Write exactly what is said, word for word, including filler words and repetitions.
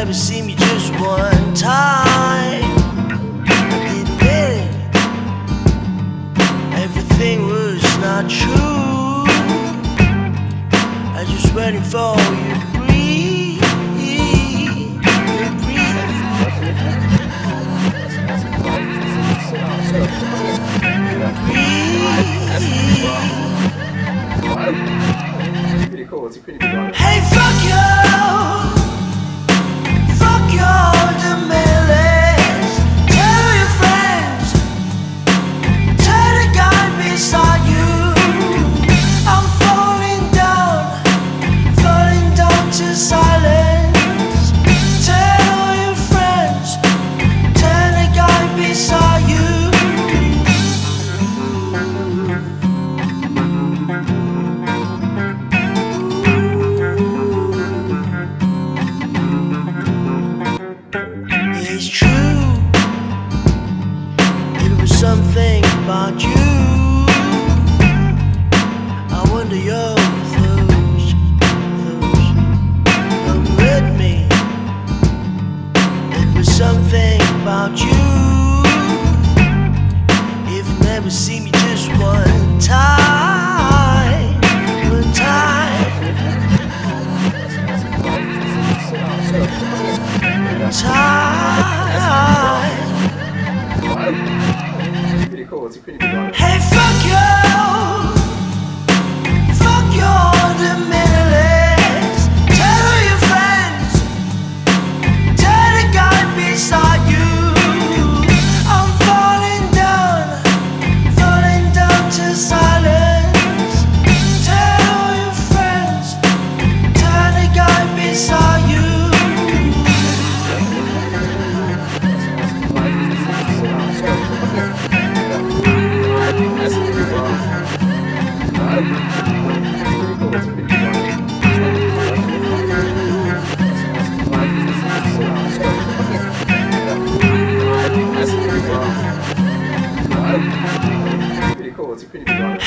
never see me just one time. I didn't get it. Everything was not true. I just waiting for you to breathe. You breathe. It's pretty cool. It's a pretty good one. Hey, fuck you! Fuck your demerits. Tell your friends. Tell the guy beside you. I'm falling down, falling down to silence. Tell all your friends. Tell the guy beside you. It's true, it was something about you. I wonder your thoughts, thoughts come with me. It was something about you. If you never see me just one time, one time, time. It's pretty cool. It's a pretty good one. Hey, fuck you! Fuck your demerits. Tell all your friends. Tell the guy beside you. I'm falling down, falling down to silence. Tell all your friends. Tell the guy beside you. Pretty cool. It's a pretty good one.